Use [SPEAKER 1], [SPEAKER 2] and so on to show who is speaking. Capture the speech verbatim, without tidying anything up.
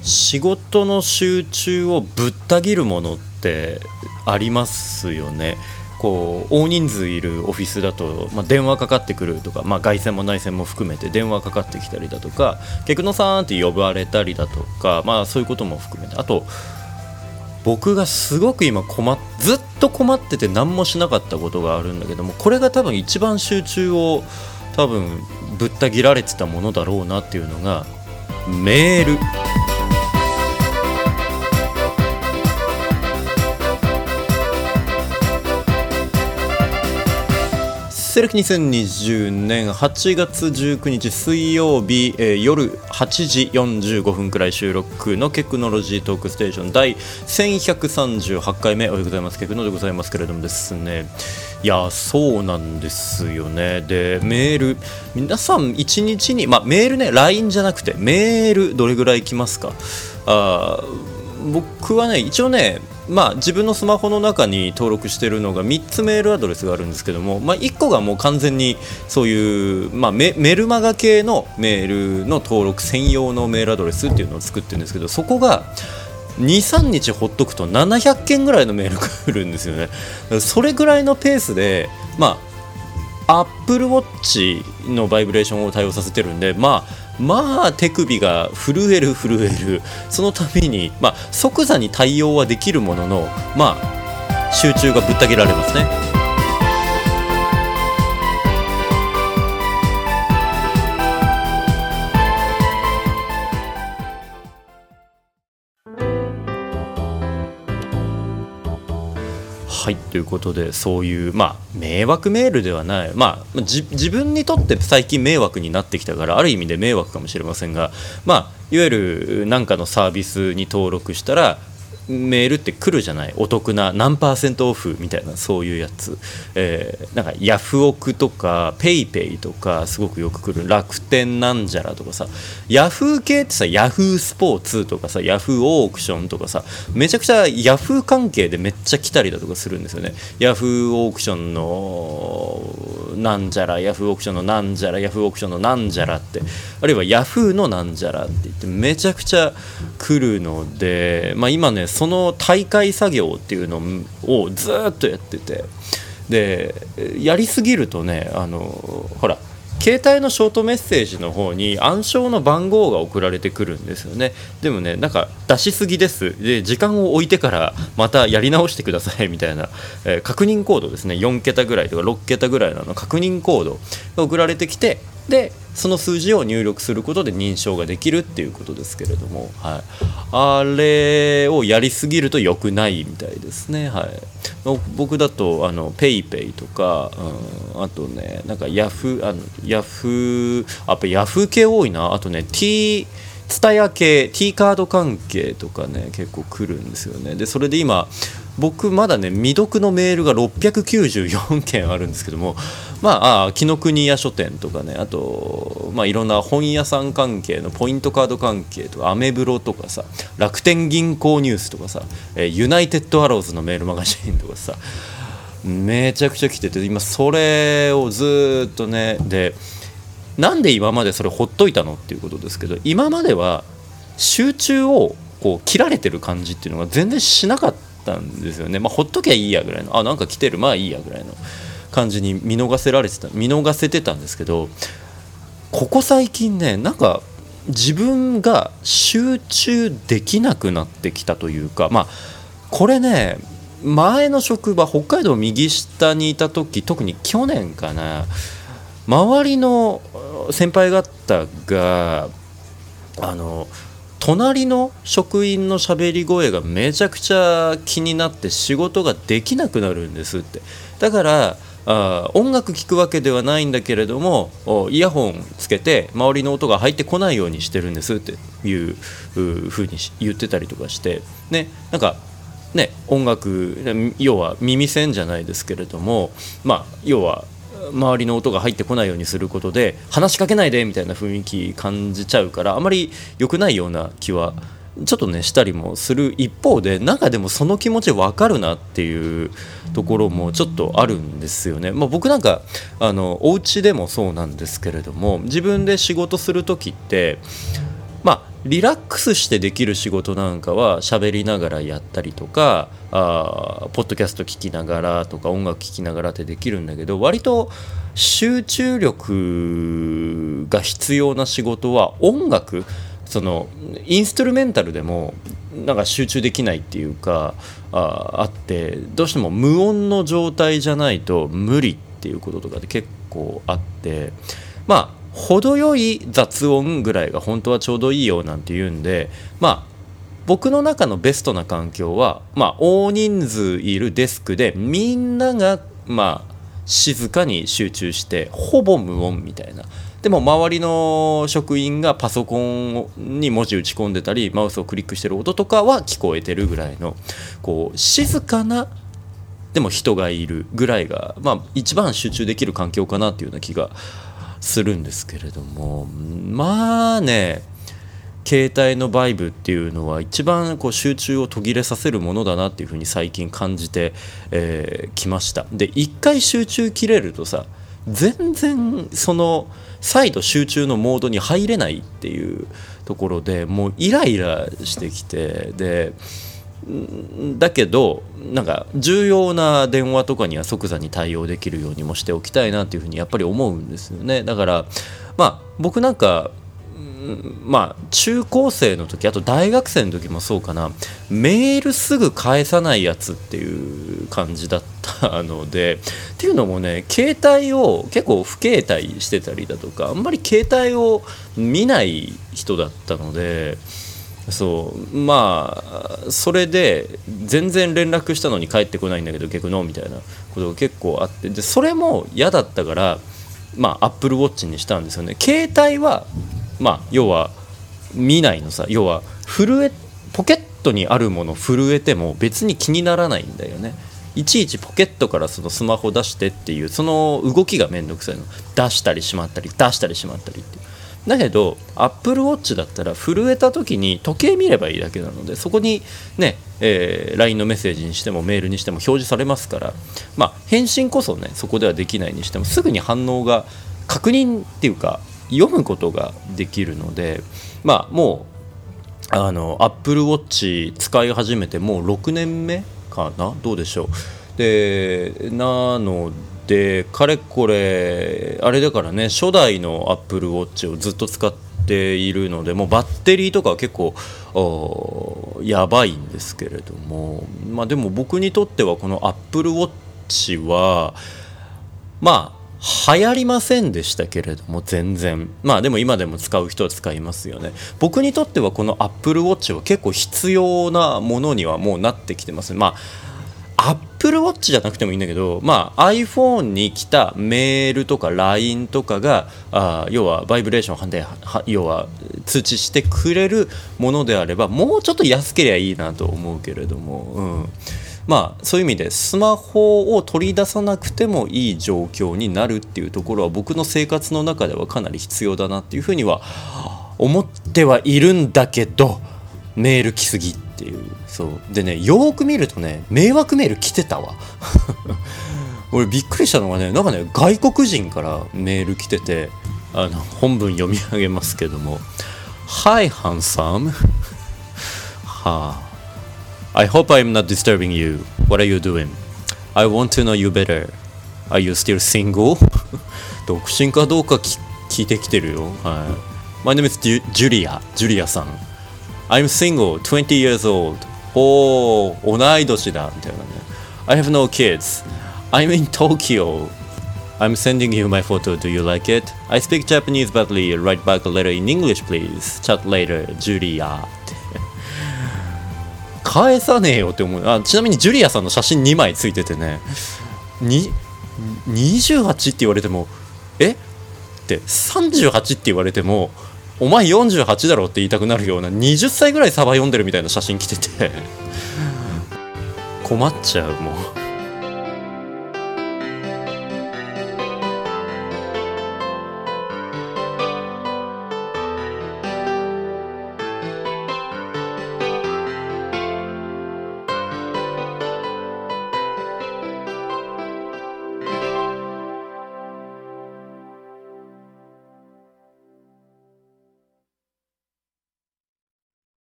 [SPEAKER 1] 仕事の集中をぶった切るものってありますよね。こう大人数いるオフィスだと、まあ、電話かかってくるとか、まあ、外線も内線も含めて電話かかってきたりだとか、ケクノさんって呼ばれたりだとか、まあ、そういうことも含めて、あと僕がすごく今困っずっと困ってて何もしなかったことがあるんだけども、これが多分一番集中を多分ぶった切られてたものだろうなっていうのがメール。西暦にせんにじゅうねんはちがつじゅうくにち水曜日、えー、夜はちじよんじゅうごふんくらい収録のテクノロジートークステーション第せんひゃくさんじゅうはちかいめ、おはようございます、テクノでございますけれどもですね、いやそうなんですよね。でメール、皆さんいちにちに、まあ、メールね ライン じゃなくてメールどれぐらい来ますか？あ僕はね一応ね、まあ、自分のスマホの中に登録しているのがみっつメールアドレスがあるんですけども、まあ、いっこがもう完全にそういう、まあ、メ, メルマガ系のメールの登録専用のメールアドレスっていうのを作ってるんですけど、そこが にさんにちほっとくとななひゃっけんぐらいのメールが来るんですよね。それぐらいのペースで、まあ、Apple Watch のバイブレーションを対応させてるんで、まあまあ手首が震える震える、そのために、まあ、即座に対応はできるものの、まあ集中がぶった切られますね。はい、ということで、そういう、まあ、迷惑メールではない、まあ、じ自分にとって最近迷惑になってきたから、ある意味で迷惑かもしれませんが、まあ、いわゆる何かのサービスに登録したらメールって来るじゃない、お得な何パーセントオフみたいな、そういうやつ、えー、なんかヤフオクとかペイペイとかすごくよく来る、楽天なんじゃらとかさ、ヤフー系ってさ、ヤフースポーツとかさ、ヤフーオークションとかさ、めちゃくちゃヤフー関係でめっちゃ来たりだとかするんですよね。ヤフーオークションのなんじゃら、ヤフーオークションのなんじゃら、ヤフーオークションのなんじゃらって、あるいはヤフーのなんじゃらって言ってめちゃくちゃ来るので、まあ、今ねその大会作業っていうのをずっとやってて、でやりすぎるとね、あのほら携帯のショートメッセージの方に暗証の番号が送られてくるんですよね。でもね、なんか出しすぎです、で時間を置いてからまたやり直してくださいみたいな、えー、確認コードですね、よんけたぐらいとかろっけたぐらいの確認コードが送られてきて、でその数字を入力することで認証ができるっていうことですけれども、はい、あれをやりすぎると良くないみたいですね。はい、僕だとあのペイペイとか、うん、あとねなんかヤフあのヤフやっぱヤフ系多いな。あとね T ツタヤ系 T カード関係とかね結構来るんですよね。でそれで今僕まだね未読のメールがろっぴゃくきゅうじゅうよんけんあるんですけども、まああ紀ノ国屋書店とかね、あとまあいろんな本屋さん関係のポイントカード関係とかアメブロとかさ、楽天銀行ニュースとかさ、えー、ユナイテッドアローズのメールマガジンとかさ、めちゃくちゃ来てて、今それをずっとね、でなんで今までそれほっといたのっていうことですけど、今までは集中をこう切られてる感じっていうのが全然しなかったんですよね。まあ、ほっときゃいいやぐらいの、あなんか来てるまあいいやぐらいの感じに見逃せられてた見逃せてたんですけど、ここ最近ねなんか自分が集中できなくなってきたというか、まあこれね前の職場北海道右下にいた時、特に去年かな、周りの先輩方があの隣の職員の喋り声がめちゃくちゃ気になって仕事ができなくなるんですって。だからあ音楽聴くわけではないんだけれどもイヤホンつけて周りの音が入ってこないようにしてるんですっていう風に言ってたりとかしてね、なんかね音楽要は耳栓じゃないですけれども、まあ要は周りの音が入ってこないようにすることで話しかけないでみたいな雰囲気感じちゃうから、あまり良くないような気はちょっとねしたりもする一方で、なんかでもその気持ち分かるなっていうところもちょっとあるんですよね。まあ、僕なんかあのお家でもそうなんですけれども、自分で仕事する時ってまあリラックスしてできる仕事なんかは喋りながらやったりとか、あポッドキャスト聞きながらとか音楽聞きながらってできるんだけど、割と集中力が必要な仕事は音楽、そのインストゥルメンタルでもなんか集中できないっていうか あ, あってどうしても無音の状態じゃないと無理っていうこととかで結構あって、まあ程よい雑音ぐらいが本当はちょうどいいよなんて言うんで、まあ僕の中のベストな環境は、まあ、大人数いるデスクでみんながまあ静かに集中してほぼ無音みたいな。でも周りの職員がパソコンに文字打ち込んでたりマウスをクリックしてる音とかは聞こえてるぐらいのこう静かなでも人がいるぐらいが、まあ、一番集中できる環境かなっていうような気がするんですけれども、まあね携帯のバイブっていうのは一番こう集中を途切れさせるものだなっていうふうに最近感じてき、えー、ました。で一回集中切れるとさ全然その再度集中のモードに入れないっていうところでもうイライラしてきて、でだけどなんか重要な電話とかには即座に対応できるようにもしておきたいなっていうふうにやっぱり思うんですよね。だからまあ僕なんかまあ中高生の時あと大学生の時もそうかな、メールすぐ返さないやつっていう感じだったので、っていうのもね携帯を結構不携帯してたりだとかあんまり携帯を見ない人だったので、そうまあそれで全然連絡したのに返ってこないんだけど逆のみたいなことが結構あって、でそれも嫌だったからまあ Apple Watch にしたんですよね。携帯はまあ要は見ないのさ、要は震えポケットにあるもの震えても別に気にならないんだよね。いちいちポケットからそのスマホ出してっていうその動きがめんどくさいの。出したりしまったり出したりしまったりっていう。だけど Apple Watch だったら震えた時に時計見ればいいだけなので、そこにね、えー、ライン のメッセージにしてもメールにしても表示されますから、まあ返信こそねそこではできないにしてもすぐに反応が確認っていうか読むことができるので、まあもうあの Apple Watch 使い始めてもうろくねんめかな、どうでしょう。でなのでかれこれあれだからね、初代の Apple Watch をずっと使っているのでもうバッテリーとかは結構やばいんですけれども、まあでも僕にとってはこの Apple Watch はまあ流行りませんでしたけれども全然、まあでも今でも使う人は使いますよね。僕にとってはこの Apple Watch は結構必要なものにはもうなってきてます。まあApple Watch じゃなくてもいいんだけど、まあ iPhone に来たメールとか ライン とかがあ要はバイブレーションで要は通知してくれるものであればもうちょっと安ければいいなと思うけれども、うんまあそういう意味でスマホを取り出さなくてもいい状況になるっていうところは僕の生活の中ではかなり必要だなっていうふうには思ってはいるんだけど、メール来すぎっていう。そうでね、よーく見るとね迷惑メール来てたわ俺びっくりしたのがね、なんかね外国人からメール来てて、あの本文読み上げますけども Hi handsome はあI hope I'm not disturbing you. What are you doing? I want to know you better. Are you still single? 独身かどうか聞いてきてるよ。はい。My name is Julia. Julia さん。I'm single, twenty years old. おー、同い年だみたいなね。I have no kids. I'm in Tokyo. I'm sending you my photo. Do you like it? I speak Japanese badly. Write back a letter in English, please. Chat later, Julia. 返さねえよって思う。あちなみにジュリアさんの写真にまいついててね、ににじゅうはちって言われてもえってさんじゅうはちって言われてもお前よんじゅうはちだろって言いたくなるようなはたちぐらいサバ読んでるみたいな写真来てて困っちゃうもう。